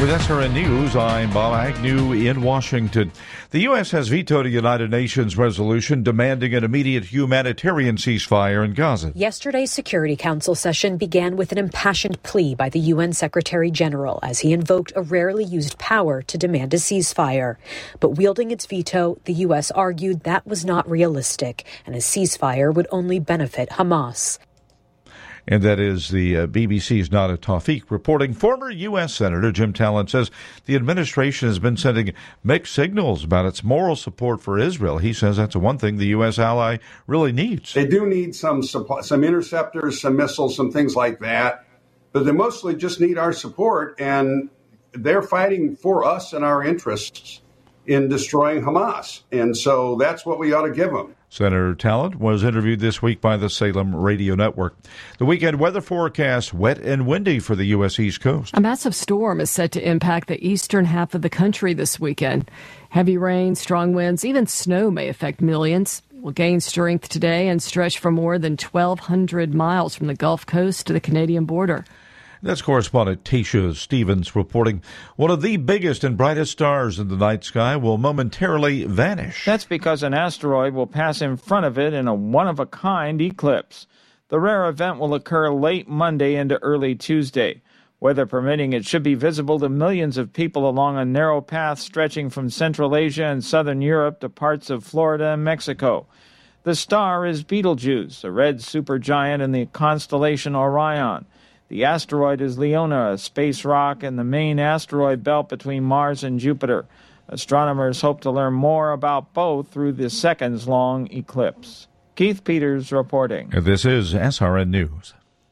With SRN News, I'm Bob Agnew in Washington. The U.S. has vetoed a United Nations resolution demanding an immediate humanitarian ceasefire in Gaza. Yesterday's Security Council session began with an impassioned plea by the UN Secretary General as he invoked a rarely used power to demand a ceasefire. But wielding its veto, the U.S. argued that was not realistic and a ceasefire would only benefit Hamas. And that is the BBC's Nada Tawfiq reporting. Former U.S. Senator Jim Talent says the administration has been sending mixed signals about its moral support for Israel. He says that's the one thing the U.S. ally really needs. They do need some interceptors, some missiles, some things like that. But they mostly just need our support. And they're fighting for us and our interests in destroying Hamas. And so that's what we ought to give them. Senator Talent was interviewed this week by the Salem Radio Network. The weekend weather forecast, wet and windy for the U.S. East Coast. A massive storm is set to impact the eastern half of the country this weekend. Heavy rain, strong winds, even snow may affect millions. Will gain strength today and stretch for more than 1,200 miles from the Gulf Coast to the Canadian border. That's correspondent Tasha Stevens reporting. One of the biggest and brightest stars in the night sky will momentarily vanish. That's because an asteroid will pass in front of it in a one-of-a-kind eclipse. The rare event will occur late Monday into early Tuesday. Weather permitting, it should be visible to millions of people along a narrow path stretching from Central Asia and Southern Europe to parts of Florida and Mexico. The star is Betelgeuse, a red supergiant in the constellation Orion. The asteroid is Leona, a space rock in the main asteroid belt between Mars and Jupiter. Astronomers hope to learn more about both through the seconds-long eclipse. Keith Peters reporting. This is SRN News.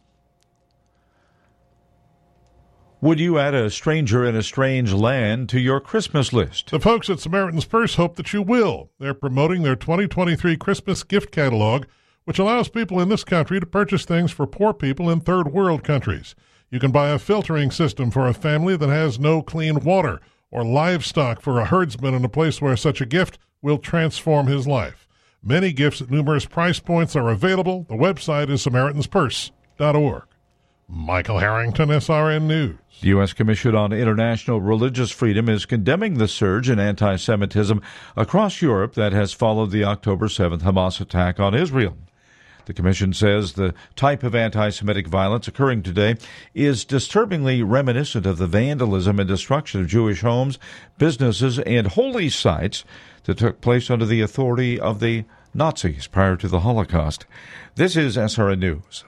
Would you add a stranger in a strange land to your Christmas list? The folks at Samaritan's Purse hope that you will. They're promoting their 2023 Christmas gift catalog, which allows people in this country to purchase things for poor people in third world countries. You can buy a filtering system for a family that has no clean water, or livestock for a herdsman in a place where such a gift will transform his life. Many gifts at numerous price points are available. The website is SamaritansPurse.org. Michael Harrington, SRN News. The U.S. Commission on International Religious Freedom is condemning the surge in anti-Semitism across Europe that has followed the October 7th Hamas attack on Israel. The Commission says the type of anti-Semitic violence occurring today is disturbingly reminiscent of the vandalism and destruction of Jewish homes, businesses, and holy sites that took place under the authority of the Nazis prior to the Holocaust. This is SRN News.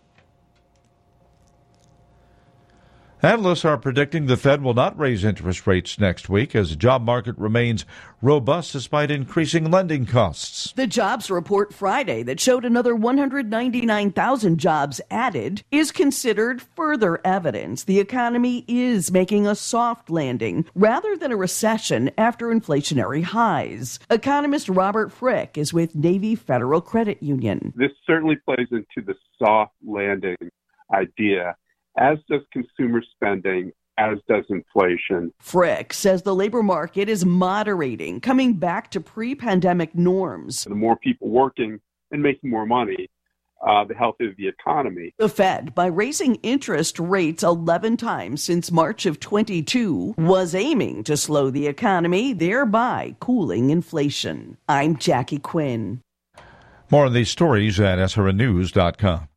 Analysts are predicting the Fed will not raise interest rates next week as the job market remains robust despite increasing lending costs. The jobs report Friday that showed another 199,000 jobs added is considered further evidence the economy is making a soft landing rather than a recession after inflationary highs. Economist Robert Frick is with Navy Federal Credit Union. This certainly plays into the soft landing idea, as does consumer spending, as does inflation. Frick says the labor market is moderating, coming back to pre-pandemic norms. The more people working and making more money, the healthier the economy. The Fed, by raising interest rates 11 times since March of 22, was aiming to slow the economy, thereby cooling inflation. I'm Jackie Quinn. More on these stories at srnnews.com.